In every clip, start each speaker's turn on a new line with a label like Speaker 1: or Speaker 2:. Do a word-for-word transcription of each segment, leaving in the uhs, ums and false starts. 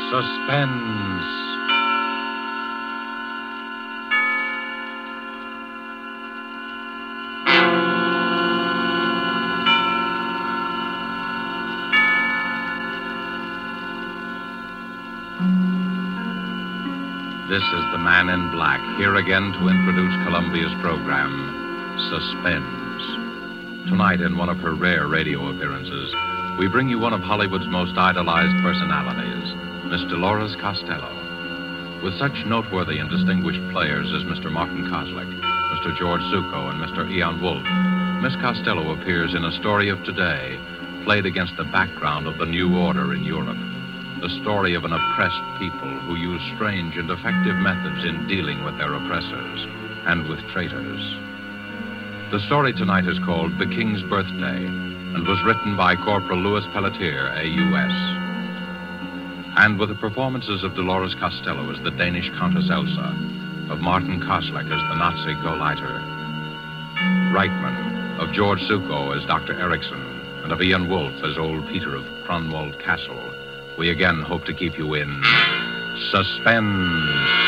Speaker 1: Suspense. This is the Man in Black, here again to introduce Columbia's program, Suspense. Tonight, in one of her rare radio appearances, we bring you one of Hollywood's most idolized personalities, Miss Dolores Costello. With such noteworthy and distinguished players as Mister Martin Koslick, Mister George Zucco, and Mister Ian Wolfe, Miss Costello appears in A Story of Today, played against the background of the new order in Europe. The story of an oppressed people who use strange and effective methods in dealing with their oppressors and with traitors. The story tonight is called The King's Birthday and was written by Corporal Louis Pelletier, A U S. And with the performances of Dolores Costello as the Danish Countess Elsa, of Martin Koslick as the Nazi Gauleiter, Reitman, of George Zucco as Doctor Erickson, and of Ian Wolfe as old Peter of Cronwald Castle, we again hope to keep you in suspense.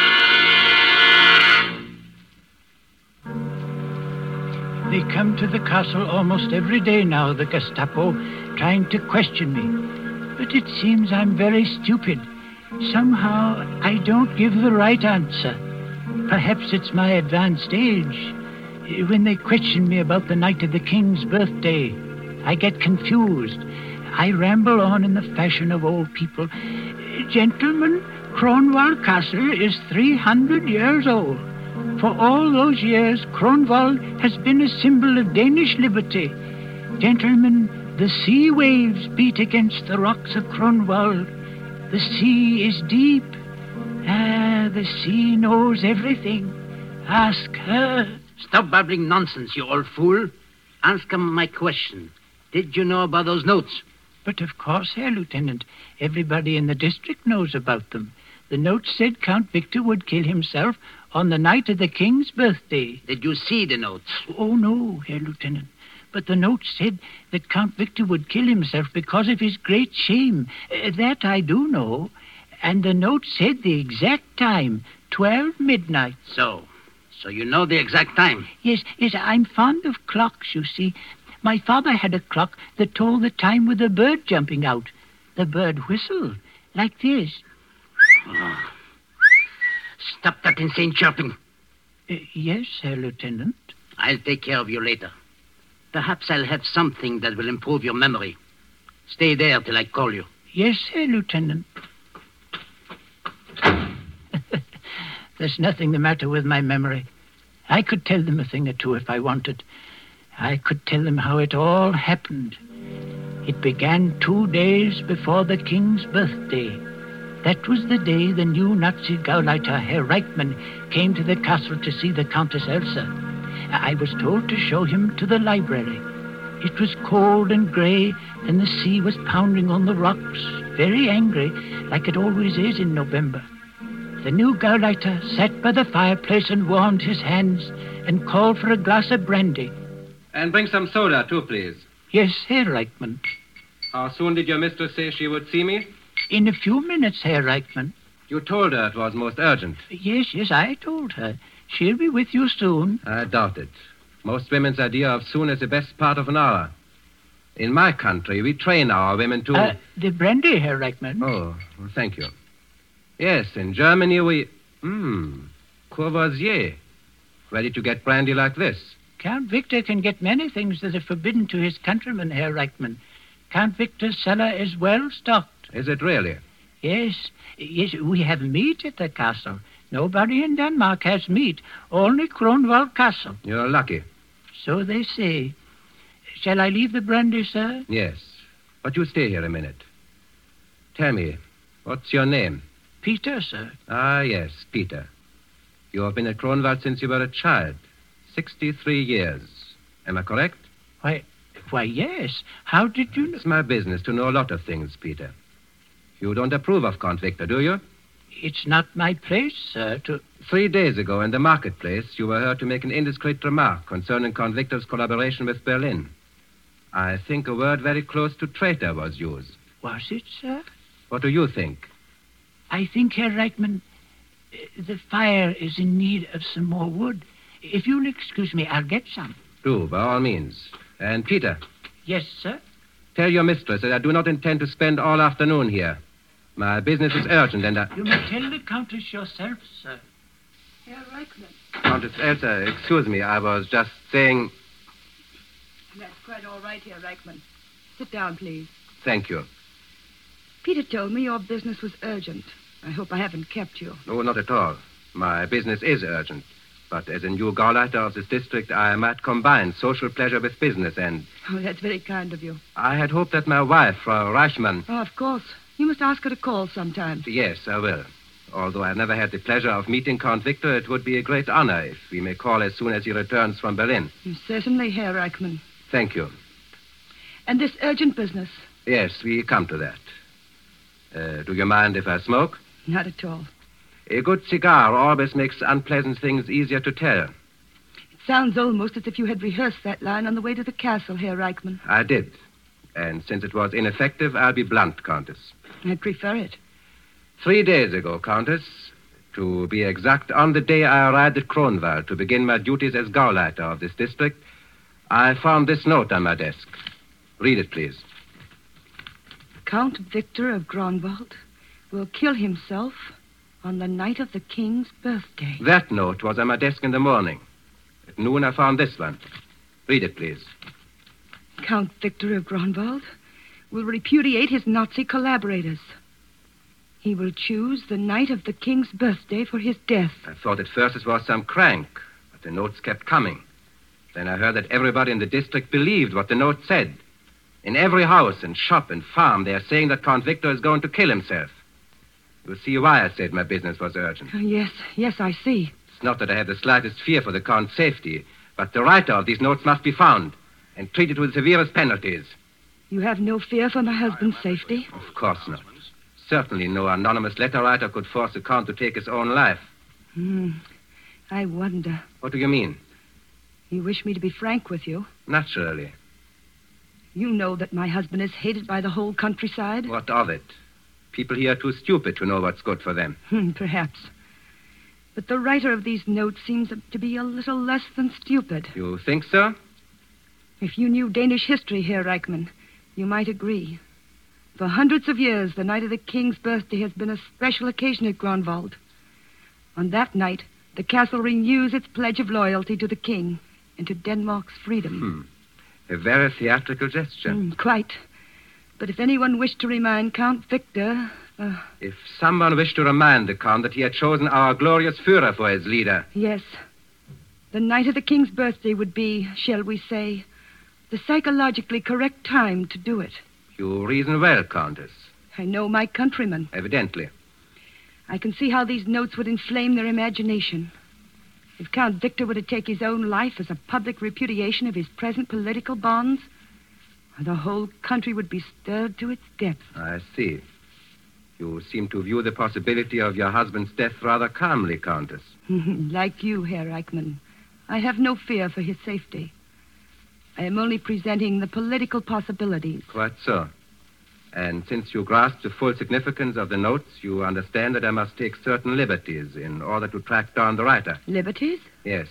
Speaker 2: They come to the castle almost every day now, the Gestapo, trying to question me. But it seems I'm very stupid. Somehow, I don't give the right answer. Perhaps it's my advanced age. When they question me about the night of the king's birthday, I get confused. I ramble on in the fashion of old people. Gentlemen, Cronwald Castle is three hundred years old. For all those years, Cronwald has been a symbol of Danish liberty. Gentlemen, the sea waves beat against the rocks of Cronwald. The sea is deep. Ah, the sea knows everything. Ask her.
Speaker 3: Stop babbling nonsense, you old fool. Answer my question. Did you know about those notes?
Speaker 2: But of course, Herr Lieutenant. Everybody in the district knows about them. The note said Count Victor would kill himself on the night of the king's birthday.
Speaker 3: Did you see the notes?
Speaker 2: Oh, no, Herr Lieutenant. But the note said that Count Victor would kill himself because of his great shame. Uh, that I do know. And the note said the exact time, twelve midnight.
Speaker 3: So, so you know the exact time?
Speaker 2: Yes, yes, I'm fond of clocks, you see. My father had a clock that told the time with a bird jumping out. The bird whistled, like this.
Speaker 3: Oh. Stop that insane chirping.
Speaker 2: Uh, yes, Herr Lieutenant.
Speaker 3: I'll take care of you later. Perhaps I'll have something that will improve your memory. Stay there till I call you.
Speaker 2: Yes, Herr Lieutenant. There's nothing the matter with my memory. I could tell them a thing or two if I wanted. I could tell them how it all happened. It began two days before the king's birthday. That was the day the new Nazi Gauleiter, Herr Reitman, came to the castle to see the Countess Elsa. I was told to show him to the library. It was cold and gray, and the sea was pounding on the rocks, very angry, like it always is in November. The new Gauleiter sat by the fireplace and warmed his hands and called for a glass of brandy.
Speaker 4: And bring some soda, too, please.
Speaker 2: Yes, Herr Reitman.
Speaker 4: How soon did your mistress say she would see me?
Speaker 2: In a few minutes, Herr Reitman.
Speaker 4: You told her it was most urgent.
Speaker 2: Yes, yes, I told her. She'll be with you soon.
Speaker 4: I doubt it. Most women's idea of soon is the best part of an hour. In my country, we train our women to...
Speaker 2: Uh, the brandy, Herr Reitman.
Speaker 4: Oh, well, thank you. Yes, in Germany we... Hmm, Courvoisier. Where did you get brandy like this?
Speaker 2: Count Victor can get many things that are forbidden to his countrymen, Herr Reitman. Count Victor's cellar is well stocked.
Speaker 4: Is it really?
Speaker 2: Yes. Yes, we have meat at the castle. Nobody in Denmark has meat. Only Cronwald Castle.
Speaker 4: You're lucky.
Speaker 2: So they say. Shall I leave the brandy, sir?
Speaker 4: Yes. But you stay here a minute. Tell me, what's your name?
Speaker 2: Peter, sir.
Speaker 4: Ah, yes, Peter. You have been at Cronwald since you were a child. Sixty-three years. Am I correct?
Speaker 2: Why, why, yes. How did you know?
Speaker 4: It's my business to know a lot of things, Peter. You don't approve of Count Victor, do you?
Speaker 2: It's not my place, sir, to...
Speaker 4: Three days ago in the marketplace, you were heard to make an indiscreet remark concerning Count Victor's collaboration with Berlin. I think a word very close to traitor was used.
Speaker 2: Was it, sir?
Speaker 4: What do you think?
Speaker 2: I think, Herr Reichman, uh, the fire is in need of some more wood. If you'll excuse me, I'll get some.
Speaker 4: Do, by all means. And Peter,
Speaker 2: Yes, sir?
Speaker 4: tell your mistress that I do not intend to spend all afternoon here. My business is urgent, and I...
Speaker 2: You may tell the Countess yourself, sir.
Speaker 5: Herr Reichman.
Speaker 4: Countess Elsa, excuse me, I was just saying...
Speaker 5: That's quite all right, Herr Reichman. Sit down, please.
Speaker 4: Thank you.
Speaker 5: Peter told me your business was urgent. I hope I haven't kept you.
Speaker 4: No, not at all. My business is urgent. But as a new Gauleiter of this district, I might combine social pleasure with business, and
Speaker 5: Oh, that's very kind of you.
Speaker 4: I had hoped that my wife, Frau Reichmann...
Speaker 5: Oh, of course. You must ask her to call sometime.
Speaker 4: Yes, I will. Although I've never had the pleasure of meeting Count Victor, it would be a great honor if we may call as soon as he returns from Berlin.
Speaker 5: Certainly, Herr Reichman.
Speaker 4: Thank you.
Speaker 5: And this urgent business?
Speaker 4: Yes, we come to that. Uh, do you mind if I smoke?
Speaker 5: Not at all.
Speaker 4: A good cigar always makes unpleasant things easier to tell.
Speaker 5: It sounds almost as if you had rehearsed that line on the way to the castle, Herr Reichman.
Speaker 4: I did. And since it was ineffective, I'll be blunt, Countess.
Speaker 5: I prefer it.
Speaker 4: Three days ago, Countess, to be exact, on the day I arrived at Kronwald to begin my duties as Gauleiter of this district, I found this note on my desk. Read it, please.
Speaker 5: Count Victor of Grunwald will kill himself on the night of the king's birthday.
Speaker 4: That note was on my desk in the morning. At noon, I found this one. Read it, please.
Speaker 5: Count Victor of Grunwald will repudiate his Nazi collaborators. He will choose the night of the king's birthday for his death.
Speaker 4: I thought at first it was some crank, but the notes kept coming. Then I heard that everybody in the district believed what the note said. In every house and shop and farm, they are saying that Count Victor is going to kill himself. You'll see why I said my business was urgent.
Speaker 5: Oh, yes, yes, I see.
Speaker 4: It's not that I have the slightest fear for the Count's safety, but the writer of these notes must be found and treated with severest penalties.
Speaker 5: You have no fear for my husband's safety?
Speaker 4: Of course not. Certainly no anonymous letter writer could force the Count to take his own life.
Speaker 5: Hmm. I wonder.
Speaker 4: What do you mean?
Speaker 5: You wish me to be frank with you?
Speaker 4: Naturally.
Speaker 5: You know that my husband is hated by the whole countryside?
Speaker 4: What of it? People here are too stupid to know what's good for them.
Speaker 5: Hmm, perhaps. But the writer of these notes seems to be a little less than stupid.
Speaker 4: You think so?
Speaker 5: If you knew Danish history, Herr Reichman, you might agree. For hundreds of years, the night of the king's birthday has been a special occasion at Grunwald. On that night, the castle renews its pledge of loyalty to the king and to Denmark's freedom.
Speaker 4: Hmm. A very theatrical gesture.
Speaker 5: Mm, quite. But if anyone wished to remind Count Victor... Uh,
Speaker 4: if someone wished to remind the Count that he had chosen our glorious Führer for his leader...
Speaker 5: Yes. The night of the king's birthday would be, shall we say, the psychologically correct time to do it.
Speaker 4: You reason well, Countess.
Speaker 5: I know my countrymen.
Speaker 4: Evidently.
Speaker 5: I can see how these notes would inflame their imagination. If Count Victor were to take his own life as a public repudiation of his present political bonds, the whole country would be stirred to its depths.
Speaker 4: I see. You seem to view the possibility of your husband's death rather calmly, Countess.
Speaker 5: Like you, Herr Reichman, I have no fear for his safety. I am only presenting the political possibilities.
Speaker 4: Quite so. And since you grasp the full significance of the notes, you understand that I must take certain liberties in order to track down the writer.
Speaker 5: Liberties?
Speaker 4: Yes.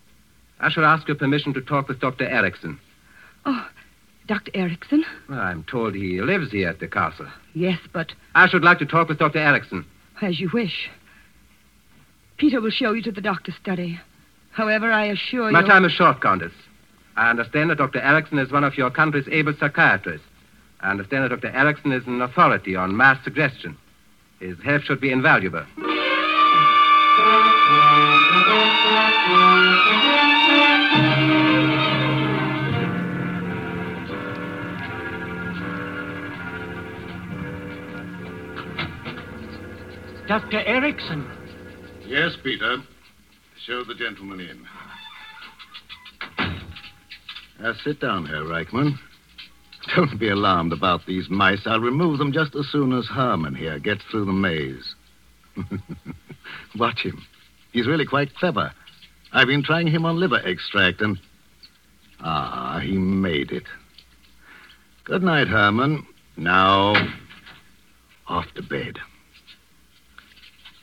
Speaker 4: I shall ask your permission to talk with Doctor Erickson.
Speaker 5: Oh, Doctor Erickson?
Speaker 4: Well, I'm told he lives here at the castle.
Speaker 5: Yes, but...
Speaker 4: I should like to talk with Doctor Erickson.
Speaker 5: As you wish. Peter will show you to the doctor's study. However, I assure you...
Speaker 4: My time is short, Countess. I understand that Doctor Erickson is one of your country's able psychiatrists. I understand that Doctor Erickson is an authority on mass suggestion. His help should be invaluable.
Speaker 2: Doctor Erickson.
Speaker 6: Yes, Peter. Show the gentleman in. Uh, sit down, Herr Reichman. Don't be alarmed about these mice. I'll remove them just as soon as Herman here gets through the maze. Watch him. He's really quite clever. I've been trying him on liver extract and... Ah, he made it. Good night, Herman. Now, off to bed.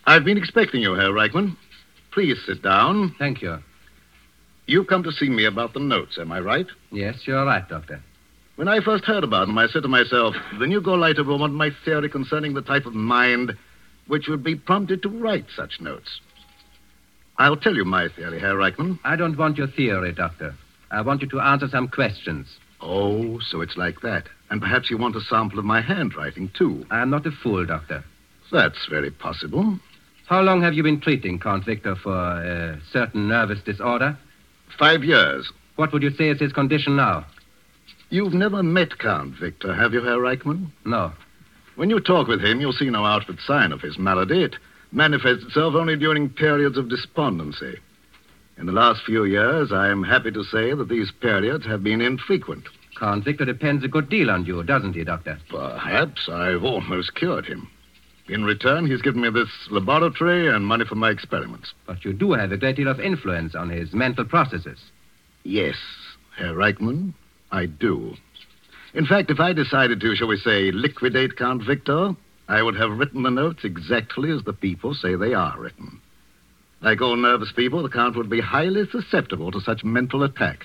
Speaker 6: I've been expecting you, Herr Reichman. Please sit down.
Speaker 4: Thank you.
Speaker 6: You've come to see me about the notes, am I right?
Speaker 4: Yes, you're right, Doctor.
Speaker 6: When I first heard about them, I said to myself, the new Gauleiter will want my theory concerning the type of mind which would be prompted to write such notes. I'll tell you my theory, Herr Reichman.
Speaker 4: I don't want your theory, Doctor. I want you to answer some questions.
Speaker 6: Oh, so it's like that. And perhaps you want a sample of my handwriting, too.
Speaker 4: I'm not a fool, Doctor.
Speaker 6: That's very possible.
Speaker 4: How long have you been treating Count Victor for a certain nervous disorder?
Speaker 6: Five years.
Speaker 4: What would you say is his condition now?
Speaker 6: You've never met Count Victor, have you, Herr Reichman?
Speaker 4: No.
Speaker 6: When you talk with him, you'll see no outward sign of his malady. It manifests itself only during periods of despondency. In the last few years, I am happy to say that these periods have been infrequent.
Speaker 4: Count Victor depends a good deal on you, doesn't he, Doctor?
Speaker 6: Perhaps I've almost cured him. In return, he's given me this laboratory and money for my experiments.
Speaker 4: But you do have a great deal of influence on his mental processes.
Speaker 6: Yes, Herr Reichman, I do. In fact, if I decided to, shall we say, liquidate Count Victor, I would have written the notes exactly as the people say they are written. Like all nervous people, the Count would be highly susceptible to such mental attack.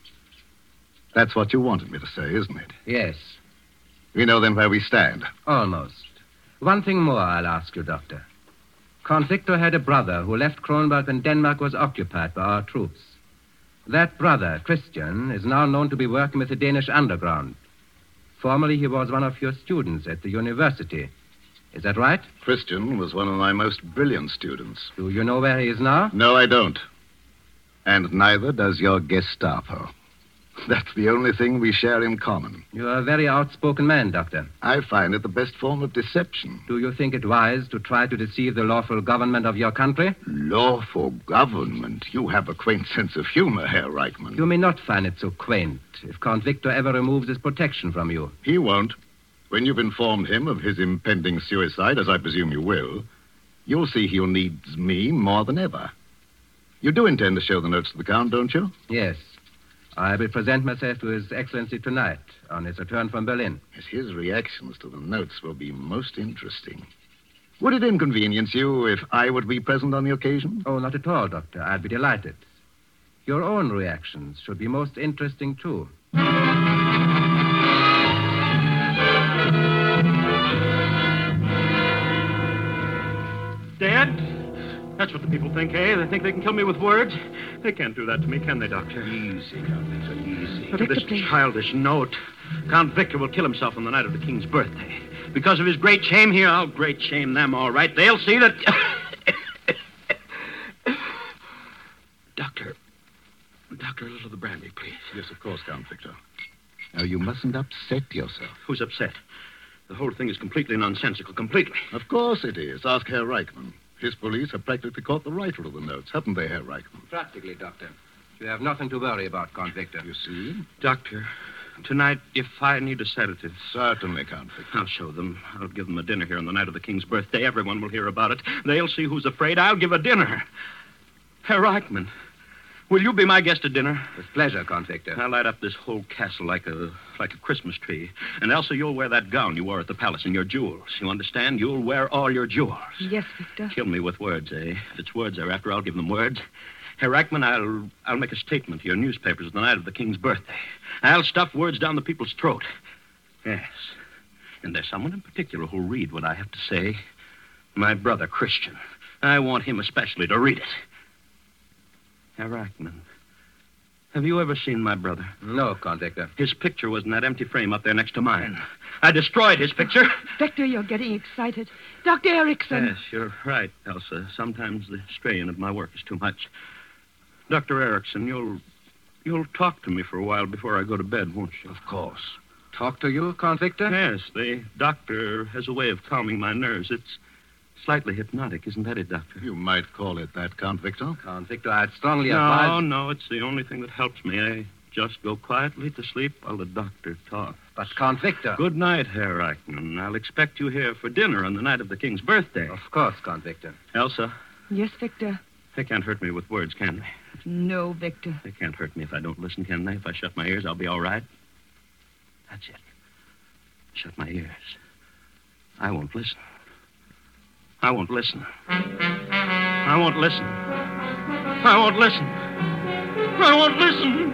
Speaker 6: That's what you wanted me to say, isn't it?
Speaker 4: Yes.
Speaker 6: We know then where we stand.
Speaker 4: Almost. One thing more I'll ask you, Doctor. Count Victor had a brother who left Kronberg when Denmark was occupied by our troops. That brother, Christian, is now known to be working with the Danish underground. Formerly, he was one of your students at the university. Is that right?
Speaker 6: Christian was one of my most brilliant students.
Speaker 4: Do you know where he is now?
Speaker 6: No, I don't. And neither does your Gestapo. That's the only thing we share in common.
Speaker 4: You're a very outspoken man, Doctor.
Speaker 6: I find it the best form of deception.
Speaker 4: Do you think it wise to try to deceive the lawful government of your country?
Speaker 6: Lawful government? You have a quaint sense of humor, Herr Reichman.
Speaker 4: You may not find it so quaint if Count Victor ever removes his protection from you.
Speaker 6: He won't. When you've informed him of his impending suicide, as I presume you will, you'll see he'll need me more than ever. You do intend to show the notes to the Count, don't you?
Speaker 4: Yes. I will present myself to His Excellency tonight on his return from Berlin.
Speaker 6: Yes, his reactions to the notes will be most interesting. Would it inconvenience you if I would be present on the occasion?
Speaker 4: Oh, not at all, Doctor. I'd be delighted. Your own reactions should be most interesting, too.
Speaker 7: Dad? That's what the people think, eh? They think they can kill me with words. They can't do that to me, can they, Doctor?
Speaker 6: Easy, Count Victor, easy.
Speaker 7: Look at this childish note. Count Victor will kill himself on the night of the king's birthday. Because of his great shame here, I'll great shame them, all right. They'll see that... Doctor. Doctor, a little of the brandy, please.
Speaker 6: Yes, of course, Count Victor. Now, you mustn't upset yourself.
Speaker 7: Who's upset? The whole thing is completely nonsensical, completely.
Speaker 6: Of course it is. Ask Herr Reichman. His police have practically caught the writer of the notes, haven't they, Herr Reichman?
Speaker 4: Practically, Doctor. You have nothing to worry about, Count Victor.
Speaker 6: You see?
Speaker 7: Doctor, tonight, if I need a sedative...
Speaker 6: Certainly, Count Victor.
Speaker 7: I'll show them. I'll give them a dinner here on the night of the king's birthday. Everyone will hear about it. They'll see who's afraid. I'll give a dinner. Herr Reichman, will you be my guest at dinner?
Speaker 4: With pleasure, Count Victor.
Speaker 7: I'll light up this whole castle like a like a Christmas tree. And Elsa, you'll wear that gown you wore at the palace and your jewels. You understand? You'll wear all your jewels.
Speaker 5: Yes, Victor.
Speaker 7: Kill me with words, eh? If it's words they're after, I'll give them words. Herr Reichman, I'll, I'll make a statement to your newspapers the night of the king's birthday. I'll stuff words down the people's throat. Yes. And there's someone in particular who'll read what I have to say. My brother, Christian. I want him especially to read it. Herr Reichman, have you ever seen my brother?
Speaker 4: No, Count Victor.
Speaker 7: His picture was in that empty frame up there next to mine. I destroyed his picture.
Speaker 5: Victor, you're getting excited. Doctor Erickson.
Speaker 7: Yes, you're right, Elsa. Sometimes the strain of my work is too much. Doctor Erickson, you'll you'll talk to me for a while before I go to bed, won't you?
Speaker 6: Of course.
Speaker 4: Talk to you, Count Victor?
Speaker 7: Yes, the doctor has a way of calming my nerves. It's slightly hypnotic, isn't that it, Doctor?
Speaker 6: You might call it that, Count Victor.
Speaker 4: Count Victor, I'd strongly
Speaker 7: no,
Speaker 4: advise...
Speaker 7: No, no, it's the only thing that helps me. I just go quietly to sleep while the doctor talks.
Speaker 4: But, Count Victor...
Speaker 7: Good night, Herr Reichman. I'll expect you here for dinner on the night of the king's birthday.
Speaker 4: Of course, Count Victor.
Speaker 7: Elsa?
Speaker 5: Yes, Victor?
Speaker 7: They can't hurt me with words, can they?
Speaker 5: No, Victor.
Speaker 7: They can't hurt me if I don't listen, can they? If I shut my ears, I'll be all right. That's it. Shut my ears. I won't listen. I won't listen. I won't listen. I won't listen. I won't listen.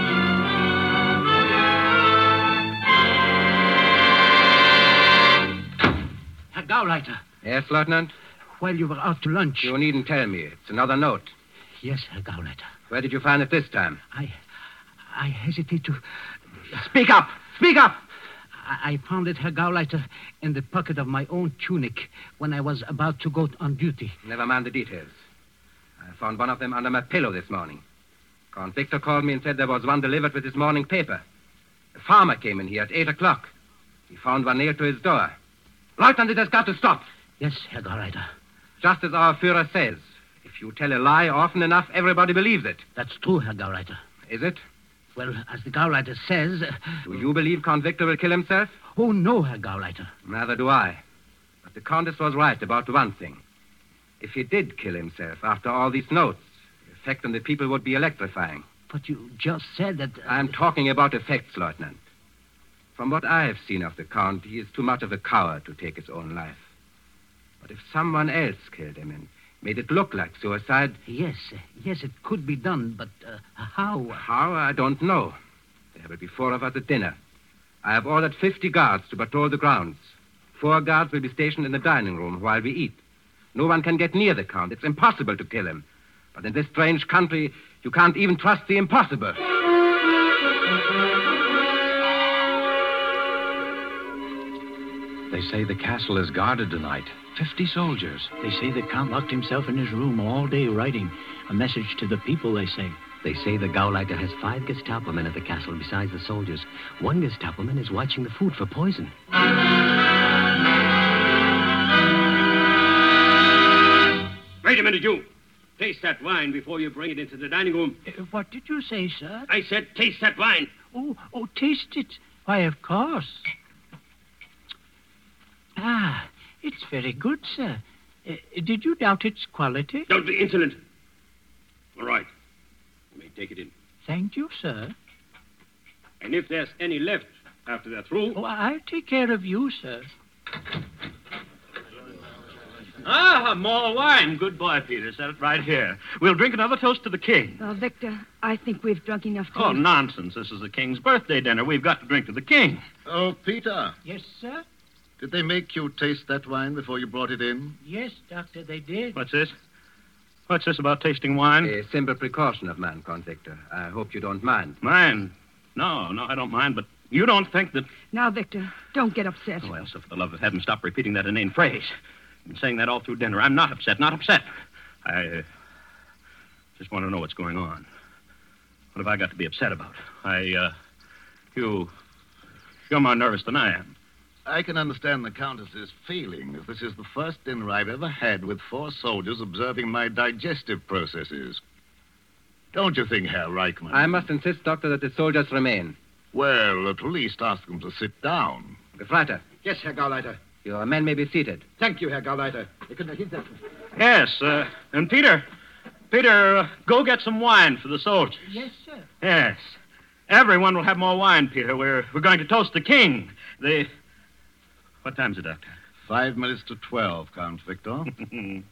Speaker 3: Herr Gauleiter,
Speaker 4: Yes, Lieutenant?
Speaker 3: while you were out to lunch...
Speaker 4: You needn't tell me. It's another note.
Speaker 3: Yes, Herr Gauleiter.
Speaker 4: Where did you find it this time?
Speaker 3: I... I hesitate to...
Speaker 4: Speak up! Speak up!
Speaker 3: I, I found it, Herr Gauleiter, in the pocket of my own tunic when I was about to go on duty.
Speaker 4: Never mind the details. I found one of them under my pillow this morning. Count Victor called me and said there was one delivered with his morning paper. A farmer came in here at eight o'clock. He found one nailed to his door. Lieutenant, it has got to stop.
Speaker 3: Yes, Herr Gauleiter.
Speaker 4: Just as our Führer says. If you tell a lie often enough, everybody believes it.
Speaker 3: That's true, Herr Gauleiter.
Speaker 4: Is it?
Speaker 3: Well, as the Gauleiter says... Uh,
Speaker 4: Do you believe Count Victor will kill himself?
Speaker 3: Oh, no, Herr Gauleiter.
Speaker 4: Neither do I. But the Countess was right about one thing. If he did kill himself after all these notes, the effect on the people would be electrifying.
Speaker 3: But you just said that... Uh,
Speaker 4: I'm talking about effects, Lieutenant. From what I have seen of the Count, he is too much of a coward to take his own life. But if someone else killed him and made it look like suicide...
Speaker 3: Yes, uh, yes, it could be done, but uh, how?
Speaker 4: How, I don't know. There will be four of us at dinner. I have ordered fifty guards to patrol the grounds. Four guards will be stationed in the dining room while we eat. No one can get near the Count. It's impossible to kill him. But in this strange country, you can't even trust the impossible.
Speaker 1: They say the castle is guarded tonight. Fifty soldiers.
Speaker 2: They say the Count locked himself in his room all day writing. A message to the people, they say.
Speaker 8: They say the Gauleiter has five Gestapo men at the castle besides the soldiers. One Gestapo man is watching the food for poison.
Speaker 9: Wait a minute, you. Taste that wine before you bring it into the dining room.
Speaker 2: Uh, what did you say, sir?
Speaker 9: I said taste that wine.
Speaker 2: Oh, oh, taste it. Why, of course. Ah, it's very good, sir. Uh, did you doubt its quality?
Speaker 9: Don't be insolent. All right. You may take it in.
Speaker 2: Thank you, sir.
Speaker 9: And if there's any left after they're through...
Speaker 2: Oh, I'll take care of you, sir.
Speaker 7: Ah, more wine. Good boy, Peter. Set it right here. We'll drink another toast to the king.
Speaker 5: Well, Victor, I think we've drunk enough to...
Speaker 7: Oh, nonsense. This is the king's birthday dinner. We've got to drink to the king.
Speaker 6: Oh, Peter,
Speaker 2: Yes, sir?
Speaker 6: did they make you taste that wine before you brought it in?
Speaker 2: Yes, Doctor, they did.
Speaker 7: What's this? What's this about tasting wine?
Speaker 4: A simple precaution of mine, Count Victor. I hope you don't mind.
Speaker 7: Mind? No, no, I don't mind, but you don't think that...
Speaker 5: Now, Victor, don't get upset.
Speaker 7: Oh, Elsa, for the love of heaven, stop repeating that inane phrase. I've been saying that all through dinner. I'm not upset, not upset. I uh, just want to know what's going on. What have I got to be upset about? I, uh, you, you're more nervous than I am.
Speaker 6: I can understand the Countess's feeling, as this is the first dinner I've ever had with four soldiers observing my digestive processes. Don't you think, Herr Reichmann?
Speaker 4: I must insist, Doctor, that the soldiers remain.
Speaker 6: Well, at least ask them to sit down.
Speaker 4: Gefreiter,
Speaker 10: Yes, Herr Gauleiter.
Speaker 4: your men may be seated.
Speaker 10: Thank you, Herr Gauleiter. Ich kann hinsetzen.
Speaker 7: Yes, uh, and Peter, Peter, uh, go get some wine for the soldiers.
Speaker 2: Yes, sir.
Speaker 7: Yes. Everyone will have more wine, Peter. We're, we're going to toast the king. The... What time's it, Doctor?
Speaker 6: Five minutes to twelve, Count Victor.
Speaker 7: And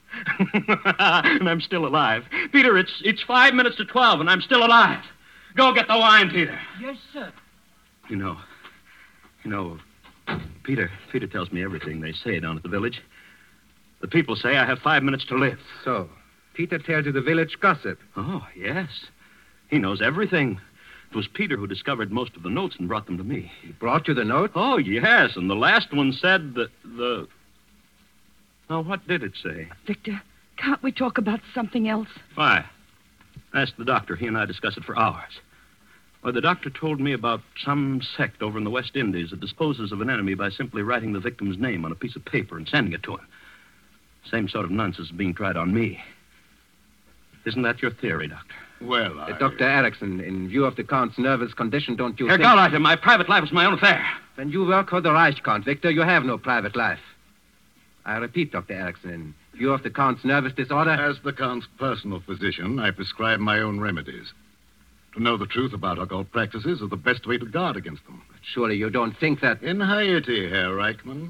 Speaker 7: I'm still alive. Peter, it's it's five minutes to twelve, and I'm still alive. Go get the wine, Peter.
Speaker 2: Yes, sir.
Speaker 7: You know, you know, Peter, Peter tells me everything they say down at the village. The people say I have five minutes to live.
Speaker 4: So, Peter tells you the village gossip.
Speaker 7: Oh, yes. He knows everything. It was Peter who discovered most of the notes and brought them to me.
Speaker 4: He brought you the note?
Speaker 7: Oh, yes, and the last one said that the... Now, what did it say?
Speaker 5: Victor, can't we talk about something else?
Speaker 7: Why? Ask the doctor. He and I discussed it for hours. Well, the doctor told me about some sect over in the West Indies that disposes of an enemy by simply writing the victim's name on a piece of paper and sending it to him. Same sort of nonsense is being tried on me. Isn't that your theory, Doctor?
Speaker 6: Well, I...
Speaker 4: Uh, Doctor Erickson, in view of the Count's nervous condition, don't you
Speaker 7: Herr
Speaker 4: think...
Speaker 7: Gauleiter, my private life is my own affair.
Speaker 4: When you work for the Reich, Count Victor, you have no private life. I repeat, Doctor Erickson, in view of the Count's nervous disorder...
Speaker 6: As the Count's personal physician, I prescribe my own remedies. To know the truth about occult practices is the best way to guard against them.
Speaker 4: Surely you don't think that...
Speaker 6: In Haiti, Herr Reichmann.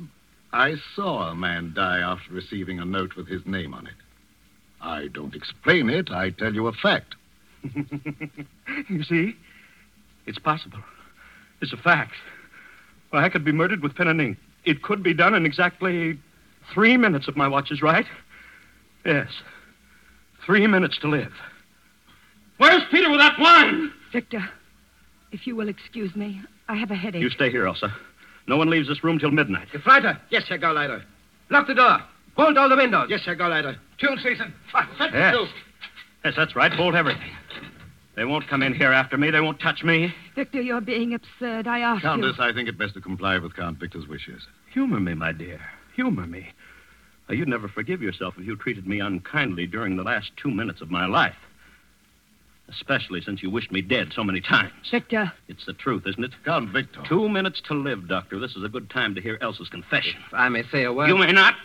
Speaker 6: I saw a man die after receiving a note with his name on it. I don't explain it. I tell you a fact.
Speaker 7: You see? It's possible. It's a fact. Well, I could be murdered with pen and ink. It could be done in exactly three minutes if my watch is right. Yes. Three minutes to live. Where's Peter with that wine?
Speaker 5: Victor, if you will excuse me, I have a headache.
Speaker 7: You stay here, Elsa. No one leaves this room till midnight.
Speaker 10: Gefreiter. Yes, Herr Gauleiter.
Speaker 4: Lock the door. Bolt all the windows.
Speaker 10: Yes, Herr Gauleiter. Tune season.
Speaker 7: Yes. Yes, that's right. Bolt everything. They won't come in here after me. They won't touch me.
Speaker 5: Victor, you're being absurd. I asked
Speaker 6: Countess,
Speaker 5: you.
Speaker 6: I think it best to comply with Count Victor's wishes.
Speaker 7: Humor me, my dear. Humor me. Now, you'd never forgive yourself if you treated me unkindly during the last two minutes of my life. Especially since you wished me dead so many times.
Speaker 5: Victor.
Speaker 7: It's the truth, isn't it?
Speaker 6: Count Victor.
Speaker 7: Two minutes to live, Doctor. This is a good time to hear Elsa's confession.
Speaker 4: If I may say a word.
Speaker 7: You may not.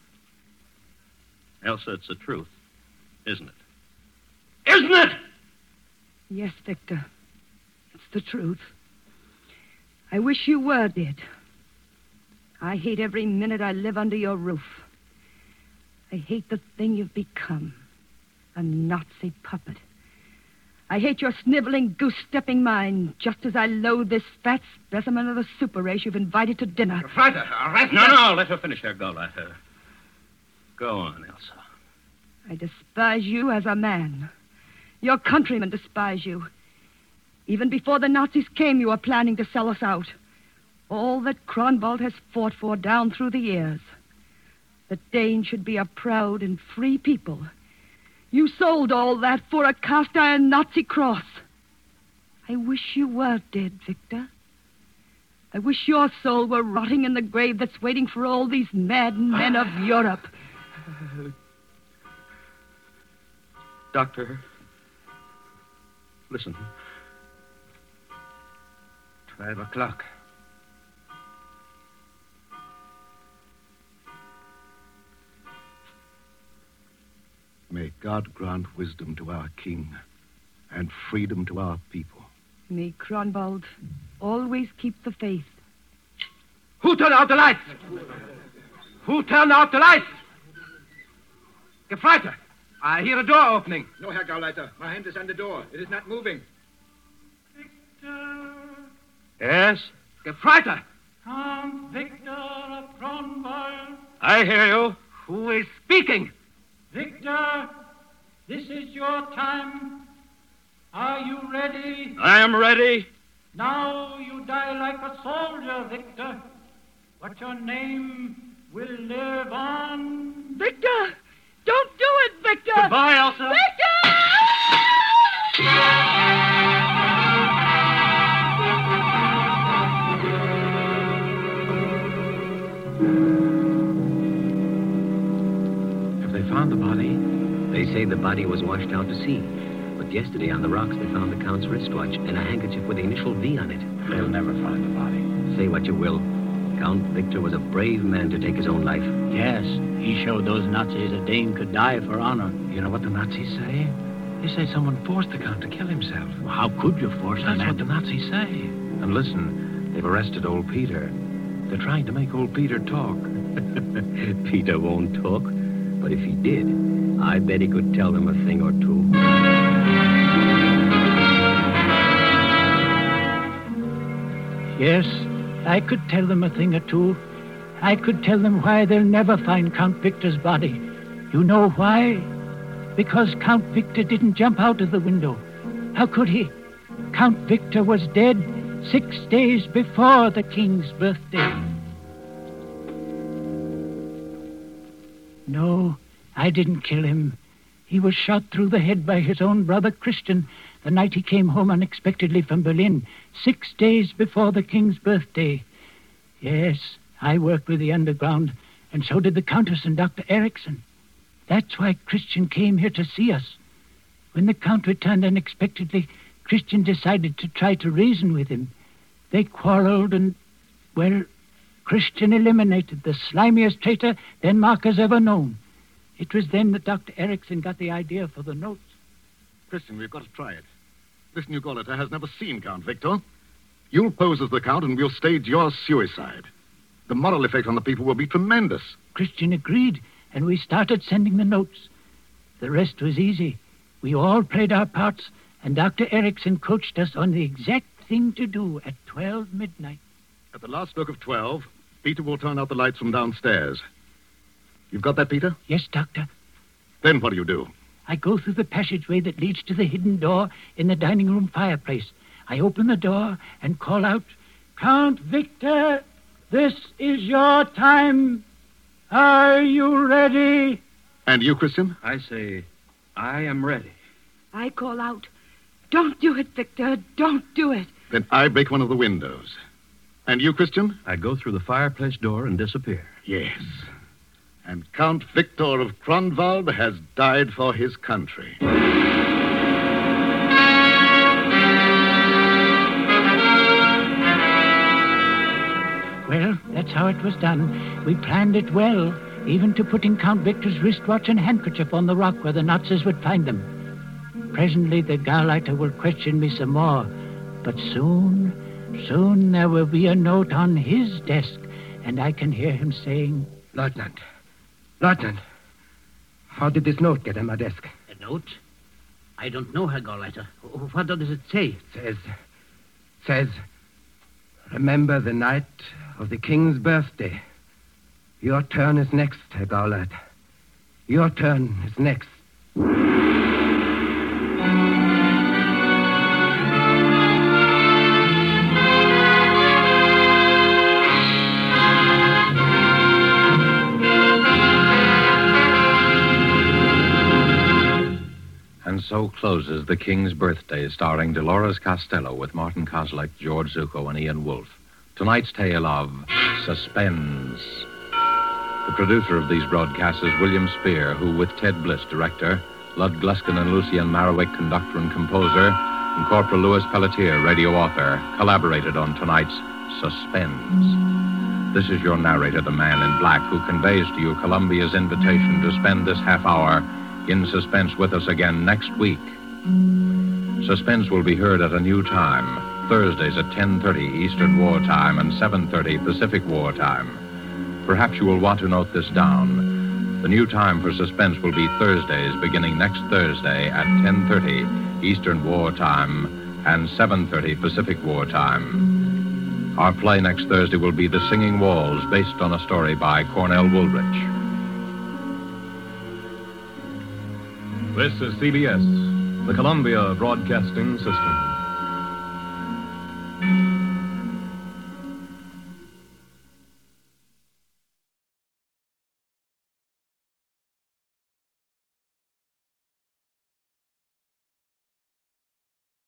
Speaker 7: Elsa, it's the truth, isn't it? Isn't it?
Speaker 5: Yes, Victor. It's the truth. I wish you were dead. I hate every minute I live under your roof. I hate the thing you've become. A Nazi puppet. I hate your sniveling, goose-stepping mind, just as I loathe this fat specimen of the super race you've invited to dinner.
Speaker 10: Gefreiter, arrest
Speaker 7: No, no, let her finish her go, let her. Go on, Elsa.
Speaker 5: I despise you as a man. Your countrymen despise you. Even before the Nazis came, you were planning to sell us out. All that Kronwald has fought for down through the years. The Danes should be a proud and free people. You sold all that for a cast-iron Nazi cross. I wish you were dead, Victor. I wish your soul were rotting in the grave that's waiting for all these mad men of Europe.
Speaker 7: Doctor, listen.
Speaker 4: Twelve o'clock.
Speaker 6: May God grant wisdom to our king and freedom to our people.
Speaker 5: May Kronwald always keep the faith.
Speaker 4: Who turned out the lights? Who turned out the lights? Gefreiter, I hear a door opening.
Speaker 10: No, Herr Gauleiter. My hand is on the door. It is not moving.
Speaker 2: Victor,
Speaker 7: Yes?
Speaker 4: Gefreiter.
Speaker 2: Count Victor of Kronwald.
Speaker 7: I hear you.
Speaker 4: Who is speaking?
Speaker 2: Victor, this is your time. Are you ready?
Speaker 7: I am ready.
Speaker 2: Now you die like a soldier, Victor. But your name will live on.
Speaker 5: Victor! Don't do it, Victor!
Speaker 7: Goodbye, Elsa.
Speaker 5: Victor!
Speaker 1: Have they found the body?
Speaker 8: They say the body was washed out to sea. But yesterday on the rocks they found the Count's wristwatch and a handkerchief with the initial V on it.
Speaker 1: They'll never find the body.
Speaker 8: Say what you will. Count Victor was a brave man to take his own life.
Speaker 2: Yes, he showed those Nazis a Dane could die for honor.
Speaker 1: You know what the Nazis say? They say someone forced the Count to kill himself.
Speaker 2: Well, how could you force a
Speaker 1: That's
Speaker 2: man
Speaker 1: what
Speaker 2: to...
Speaker 1: the Nazis say. And listen, they've arrested old Peter. They're trying to make old Peter talk.
Speaker 8: Peter won't talk. But if he did, I bet he could tell them a thing or two.
Speaker 2: Yes, I could tell them a thing or two. I could tell them why they'll never find Count Victor's body. You know why? Because Count Victor didn't jump out of the window. How could he? Count Victor was dead six days before the king's birthday. No, I didn't kill him. He was shot through the head by his own brother Christian the night he came home unexpectedly from Berlin, six days before the king's birthday. Yes, I worked with the underground, and so did the Countess and Doctor Erickson. That's why Christian came here to see us. When the Count returned unexpectedly, Christian decided to try to reason with him. They quarreled and, well, Christian eliminated the slimiest traitor Denmark has ever known. It was then that Doctor Erickson got the idea for the notes.
Speaker 6: Christian, we've got to try it. This new Gauleiter has never seen Count Victor. You'll pose as the Count, and we'll stage your suicide. The moral effect on the people will be tremendous.
Speaker 2: Christian agreed, and we started sending the notes. The rest was easy. We all played our parts, and Doctor Erickson coached us on the exact thing to do at twelve midnight.
Speaker 6: At the last stroke of twelve, Peter will turn out the lights from downstairs. You've got that, Peter?
Speaker 2: Yes, Doctor.
Speaker 6: Then what do you do?
Speaker 2: I go through the passageway that leads to the hidden door in the dining room fireplace. I open the door and call out, Count Victor, this is your time. Are you ready?
Speaker 6: And you, Christian?
Speaker 7: I say, I am ready.
Speaker 5: I call out, don't do it, Victor. Don't do it.
Speaker 6: Then I break one of the windows. And you, Christian?
Speaker 7: I go through the fireplace door and disappear.
Speaker 6: Yes. And Count Victor of Kronwald has died for his country.
Speaker 2: Well, that's how it was done. We planned it well, even to putting Count Victor's wristwatch and handkerchief on the rock where the Nazis would find them. Presently, the Gauleiter will question me some more. But soon, soon there will be a note on his desk, and I can hear him saying,
Speaker 4: Lieutenant, Lieutenant, how did this note get on my desk?
Speaker 3: A note? I don't know, Herr Gauleiter. What does it say?
Speaker 4: It says, says, remember the night of the king's birthday. Your turn is next, Herr Gauleiter. Your turn is next.
Speaker 1: And so closes The King's Birthday, starring Dolores Costello with Martin Kozlik, George Zuko, and Ian Wolfe. Tonight's tale of Suspense. The producer of these broadcasts is William Spear, who, with Ted Bliss, director, Lud Gluskin and Lucien Marowik, conductor and composer, and Corporal Louis Pelletier, radio author, collaborated on tonight's Suspense. This is your narrator, the man in black, who conveys to you Columbia's invitation to spend this half hour in suspense with us again next week. Suspense will be heard at a new time, Thursdays at ten thirty Eastern War Time and seven thirty Pacific War Time. Perhaps you will want to note this down. The new time for Suspense will be Thursdays beginning next Thursday at ten thirty Eastern War Time and seven thirty Pacific War Time. Our play next Thursday will be The Singing Walls, based on a story by Cornell Woolrich.
Speaker 11: This is C B S, the Columbia Broadcasting System.